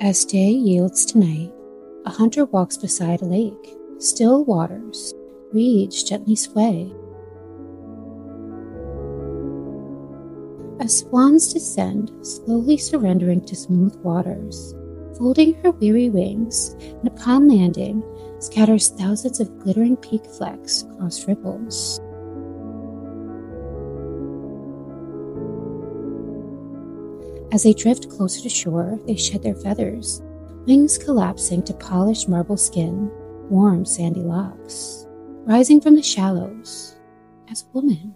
As day yields to night, a hunter walks beside a lake. Still waters, reeds gently sway. As swans descend, slowly surrendering to smooth waters, folding her weary wings, and upon landing, scatters thousands of glittering peak flecks across ripples. As they drift closer to shore, they shed their feathers, wings collapsing to polished marble skin, warm sandy locks, rising from the shallows as women.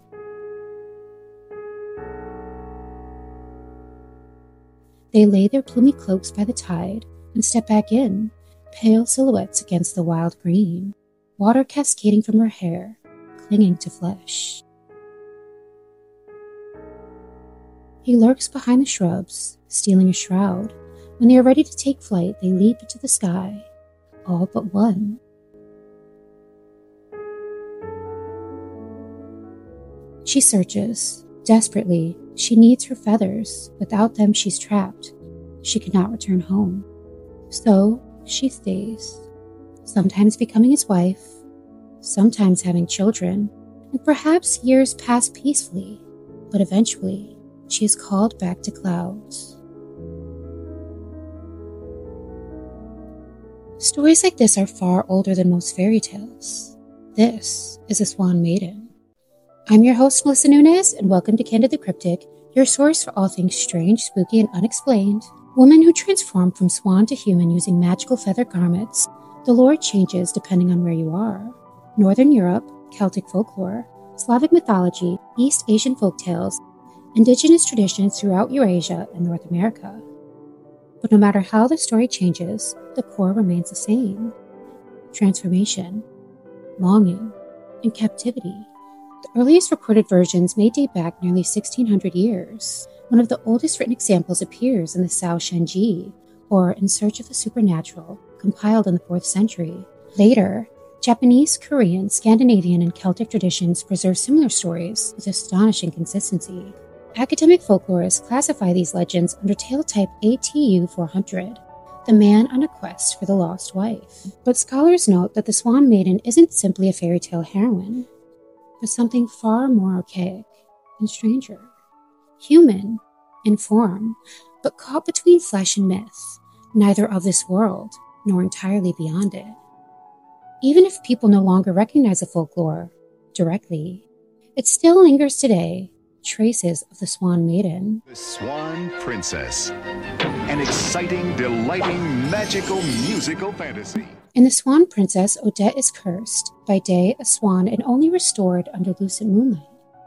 They lay their plumy cloaks by the tide and step back in, pale silhouettes against the wild green, water cascading from her hair, clinging to flesh. He lurks behind the shrubs, stealing a shroud. When they are ready to take flight, they leap into the sky, all but one. She searches. Desperately, she needs her feathers. Without them, she's trapped. She cannot return home. So, she stays, sometimes becoming his wife, sometimes having children, and perhaps years pass peacefully, but eventually, she is called back to clouds. Stories like this are far older than most fairy tales. This is a Swan Maiden. I'm your host, Melissa Nunes, and welcome to Candid the Cryptic, your source for all things strange, spooky, and unexplained. Women who transform from swan to human using magical feather garments. The lore changes depending on where you are. Northern Europe, Celtic folklore, Slavic mythology, East Asian folktales, indigenous traditions throughout Eurasia and North America. But no matter how the story changes, the core remains the same. Transformation, longing, and captivity. The earliest recorded versions may date back nearly 1,600 years. One of the oldest written examples appears in the Sao Shenji, or In Search of the Supernatural, compiled in the 4th century. Later, Japanese, Korean, Scandinavian, and Celtic traditions preserve similar stories with astonishing consistency. Academic folklorists classify these legends under tale type ATU 400, the man on a quest for the lost wife. But scholars note that the Swan Maiden isn't simply a fairy tale heroine, but something far more archaic and stranger. Human in form, but caught between flesh and myth, neither of this world nor entirely beyond it. Even if people no longer recognize the folklore directly, it still lingers today, traces of the Swan Maiden. The Swan Princess, an exciting, delighting, magical musical fantasy. In The Swan Princess, Odette is cursed, by day a swan and only restored under lucid moonlight.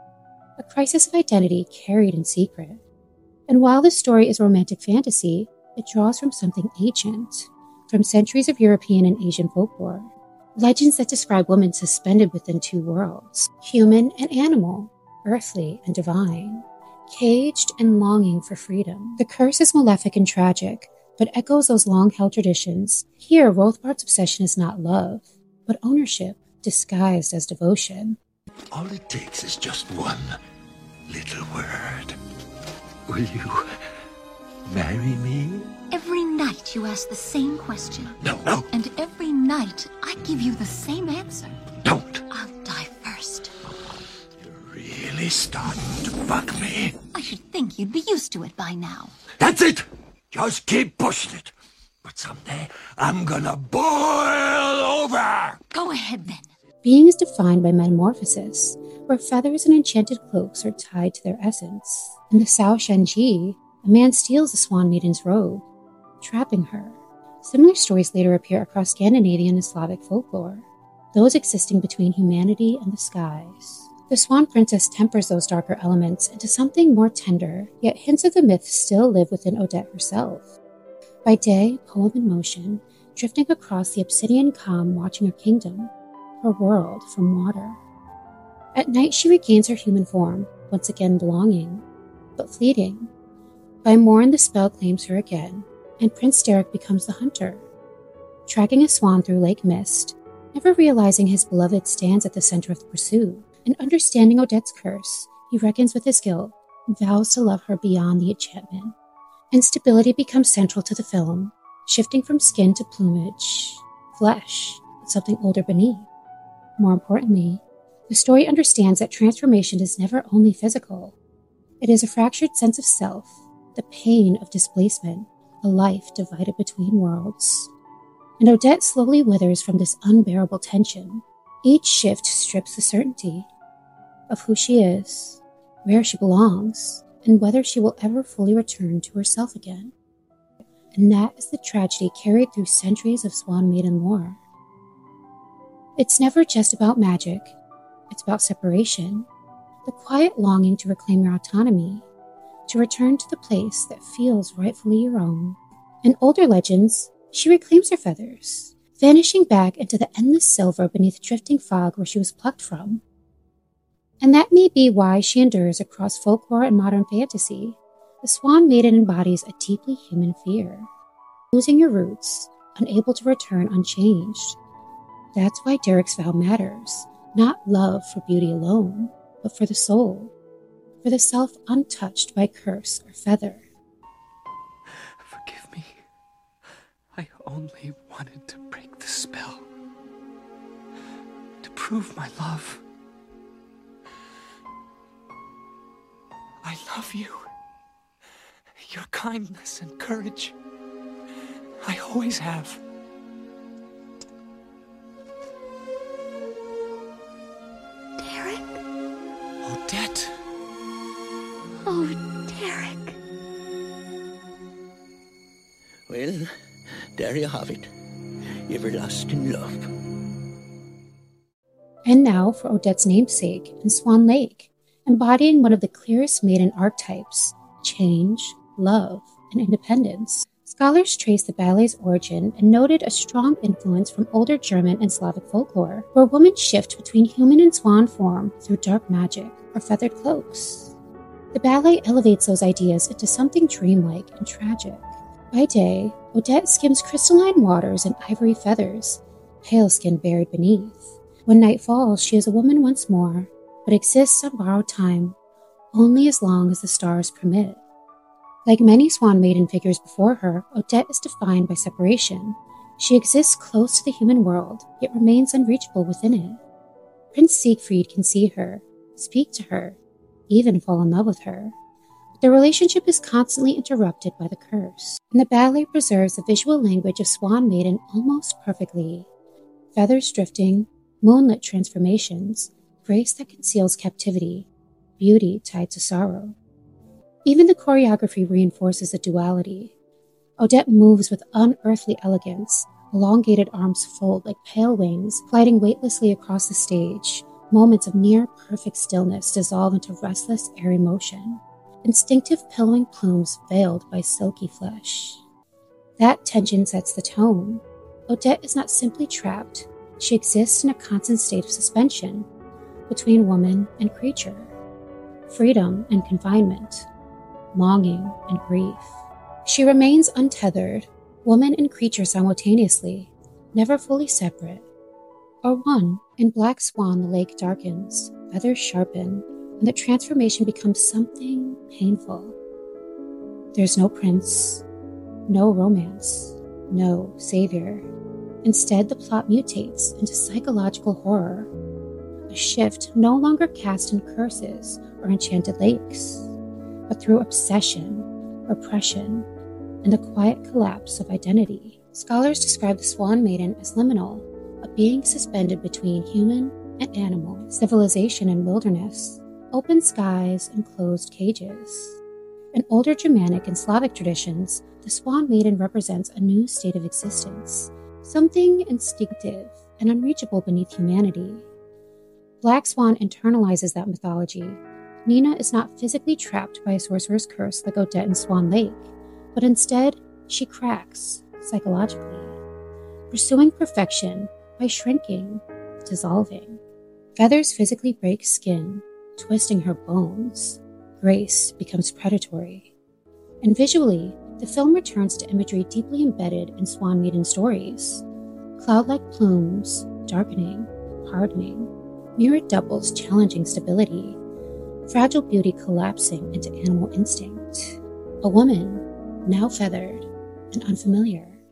A crisis of identity carried in secret. And while this story is romantic fantasy, it draws from something ancient, from centuries of European and Asian folklore. Legends that describe women suspended within two worlds, human and animal, earthly and divine, caged and longing for freedom. The curse is malefic and tragic, but echoes those long-held traditions. Here, Rothbard's obsession is not love, but ownership disguised as devotion. All it takes is just one little word. Will you marry me? Every night you ask the same question. No. And every night I give you the same answer. Don't. I'll die first. You're really starting to bug me. I should think you'd be used to it by now. That's it! Just keep pushing it. But someday, I'm gonna boil over! Go ahead then. Being is defined by metamorphosis, where feathers and enchanted cloaks are tied to their essence. In the Sao Shenji, a man steals the Swan Maiden's robe, trapping her. Similar stories later appear across Scandinavian and Slavic folklore, those existing between humanity and the skies. The Swan Princess tempers those darker elements into something more tender, yet hints of the myth still live within Odette herself. By day, poem in motion, drifting across the obsidian calm, watching her kingdom, her world from water. At night, she regains her human form, once again belonging, but fleeting. By morn, the spell claims her again, and Prince Derek becomes the hunter, tracking a swan through Lake Mist, never realizing his beloved stands at the center of the pursuit. And understanding Odette's curse, he reckons with his guilt and vows to love her beyond the enchantment. Instability becomes central to the film, shifting from skin to plumage, flesh, and something older beneath. More importantly, the story understands that transformation is never only physical. It is a fractured sense of self, the pain of displacement, a life divided between worlds. And Odette slowly withers from this unbearable tension. Each shift strips the certainty of who she is, where she belongs, and whether she will ever fully return to herself again. And that is the tragedy carried through centuries of Swan Maiden lore. It's never just about magic. It's about separation, the quiet longing to reclaim your autonomy, to return to the place that feels rightfully your own. In older legends, she reclaims her feathers, vanishing back into the endless silver beneath drifting fog where she was plucked from. And that may be why she endures across folklore and modern fantasy. The Swan Maiden embodies a deeply human fear. Losing your roots, unable to return unchanged. That's why Derek's vow matters. Not love for beauty alone, but for the soul, for the self untouched by curse or feather. Forgive me. I only wanted to break the spell. To prove my love. I love you. Your kindness and courage. I always have. Derek? Odette. Oh, Derek. Well, there you have it. Everlasting love. And now for Odette's namesake in Swan Lake, embodying one of the clearest maiden archetypes, change, love, and independence. Scholars trace the ballet's origin and noted a strong influence from older German and Slavic folklore, where women shift between human and swan form through dark magic or feathered cloaks. The ballet elevates those ideas into something dreamlike and tragic. By day, Odette skims crystalline waters and ivory feathers, pale skin buried beneath. When night falls, she is a woman once more, but exists on borrowed time, only as long as the stars permit. Like many Swan Maiden figures before her, Odette is defined by separation. She exists close to the human world, yet remains unreachable within it. Prince Siegfried can see her, speak to her, even fall in love with her. But their relationship is constantly interrupted by the curse, and the ballet preserves the visual language of Swan Maiden almost perfectly. Feathers drifting, moonlit transformations, grace that conceals captivity, beauty tied to sorrow. Even the choreography reinforces the duality. Odette moves with unearthly elegance, elongated arms fold like pale wings, gliding weightlessly across the stage. Moments of near-perfect stillness dissolve into restless, airy motion. Instinctive pillowing plumes veiled by silky flesh. That tension sets the tone. Odette is not simply trapped. She exists in a constant state of suspension between woman and creature, freedom and confinement, longing and grief. She remains untethered, woman and creature simultaneously, never fully separate, or one. In Black Swan, the lake darkens, feathers sharpen, and the transformation becomes something painful. There's no prince, no romance, no savior. Instead, the plot mutates into psychological horror, a shift no longer cast in curses or enchanted lakes, but through obsession, oppression, and the quiet collapse of identity. Scholars describe the Swan Maiden as liminal, a being suspended between human and animal, civilization and wilderness, open skies and closed cages. In older Germanic and Slavic traditions, the Swan Maiden represents a new state of existence, something instinctive and unreachable beneath humanity. Black Swan internalizes that mythology. Nina is not physically trapped by a sorcerer's curse like Odette in Swan Lake, but instead, she cracks psychologically, pursuing perfection by shrinking, dissolving. Feathers physically break skin, twisting her bones. Grace becomes predatory. And visually, the film returns to imagery deeply embedded in Swan Maiden stories. Cloud-like plumes, darkening, hardening, mirrored doubles challenging stability, fragile beauty collapsing into animal instinct. A woman, now feathered and unfamiliar,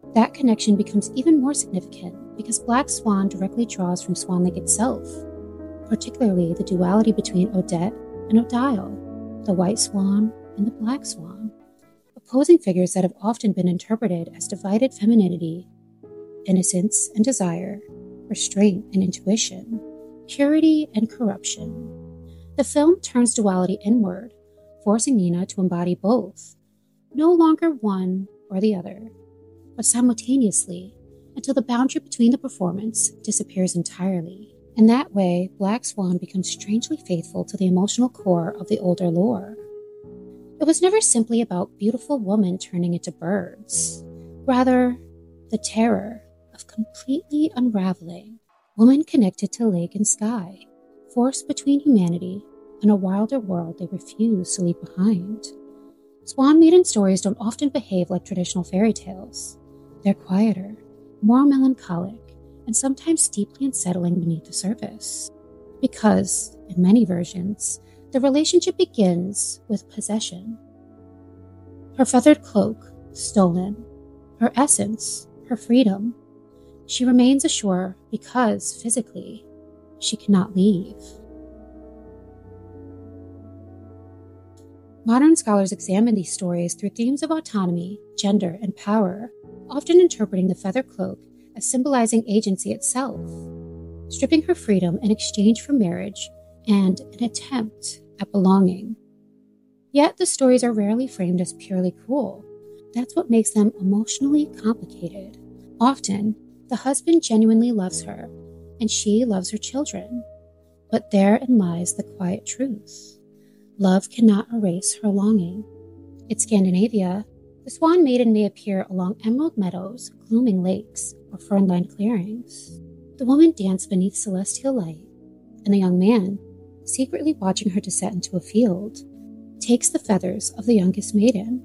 That connection becomes even more significant because Black Swan directly draws from Swan Lake itself, particularly the duality between Odette and Odile, the white swan and the black swan, opposing figures that have often been interpreted as divided femininity, innocence and desire, restraint and intuition, purity and corruption. The film turns duality inward, forcing Nina to embody both, no longer one or the other, but simultaneously until the boundary between the performance disappears entirely. In that way, Black Swan becomes strangely faithful to the emotional core of the older lore. It was never simply about beautiful women turning into birds. Rather, the terror of completely unraveling, women connected to lake and sky, forced between humanity and a wilder world they refuse to leave behind. Swan Maiden stories don't often behave like traditional fairy tales. They're quieter, more melancholic, and sometimes deeply unsettling beneath the surface. Because, in many versions, the relationship begins with possession. Her feathered cloak, stolen. Her essence, her freedom. She remains ashore because, physically, she cannot leave. Modern scholars examine these stories through themes of autonomy, gender, and power, often interpreting the feather cloak as symbolizing agency itself, stripping her freedom in exchange for marriage and an attempt at belonging. Yet the stories are rarely framed as purely cruel. That's what makes them emotionally complicated. Often, the husband genuinely loves her, and she loves her children. But therein lies the quiet truth. Love cannot erase her longing. In Scandinavia, the Swan Maiden may appear along emerald meadows, glooming lakes, or fern-lined clearings. The woman danced beneath celestial light, and the young man, secretly watching her descent into a field, takes the feathers of the youngest maiden.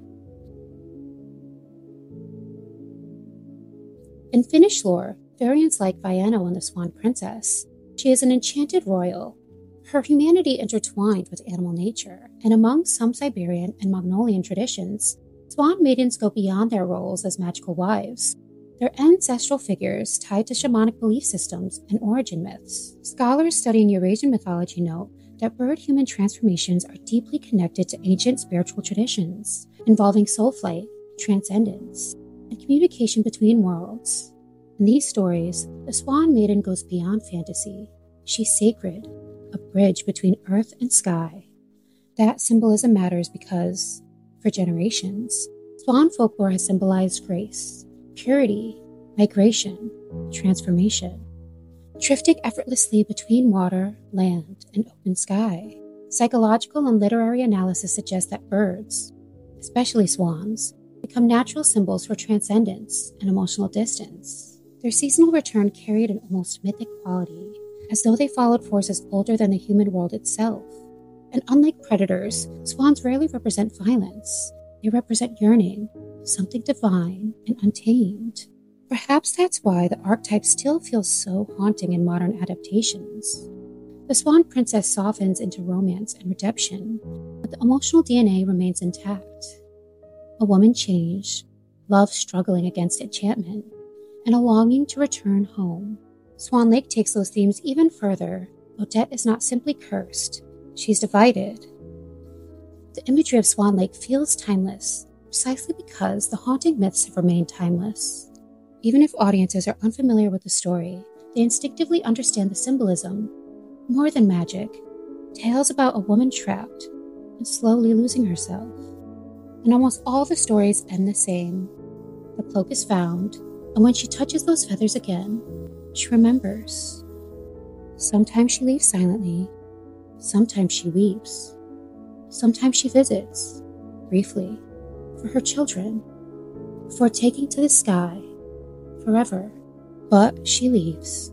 In Finnish lore, variants like Vaino and the Swan Princess, she is an enchanted royal, her humanity intertwined with animal nature, and among some Siberian and Mongolian traditions, Swan Maidens go beyond their roles as magical wives. They're ancestral figures tied to shamanic belief systems and origin myths. Scholars studying Eurasian mythology note that bird-human transformations are deeply connected to ancient spiritual traditions, involving soul flight, transcendence, and communication between worlds. In these stories, the Swan Maiden goes beyond fantasy. She's sacred, a bridge between earth and sky. That symbolism matters because, for generations, Swan folklore has symbolized grace, purity, migration, transformation, drifting effortlessly between water, land, and open sky. Psychological and literary analysis suggests that birds, especially swans, become natural symbols for transcendence and emotional distance. Their seasonal return carried an almost mythic quality, as though they followed forces older than the human world itself. And unlike predators, swans rarely represent violence. They represent yearning, something divine and untamed. Perhaps that's why the archetype still feels so haunting in modern adaptations. The Swan Princess softens into romance and redemption, but the emotional DNA remains intact. A woman changed, love struggling against enchantment, and a longing to return home. Swan Lake takes those themes even further. Odette is not simply cursed, she's divided. The imagery of Swan Lake feels timeless, precisely because the haunting myths have remained timeless. Even if audiences are unfamiliar with the story, they instinctively understand the symbolism. More than magic, tales about a woman trapped and slowly losing herself. And almost all the stories end the same. The cloak is found, and when she touches those feathers again, she remembers. Sometimes she leaves silently, sometimes she weeps, sometimes she visits, briefly, for her children, before taking to the sky, forever. But she leaves,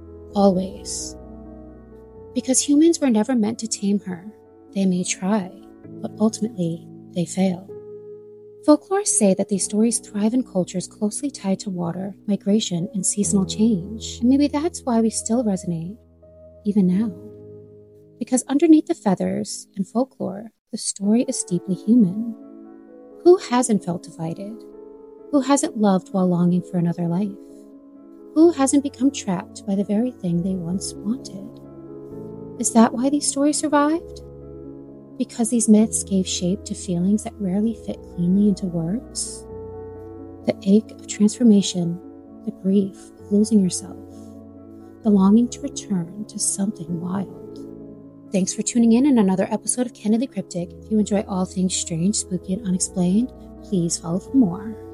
always. Because humans were never meant to tame her. They may try, but ultimately, they fail. Folklorists say that these stories thrive in cultures closely tied to water, migration, and seasonal change. And maybe that's why we still resonate, even now. Because underneath the feathers and folklore, the story is deeply human. Who hasn't felt divided? Who hasn't loved while longing for another life? Who hasn't become trapped by the very thing they once wanted? Is that why these stories survived? Because these myths gave shape to feelings that rarely fit cleanly into words? The ache of transformation, the grief of losing yourself, the longing to return to something wild. Thanks for tuning in another episode of Candidly Cryptic. If you enjoy all things strange, spooky, and unexplained, please follow for more.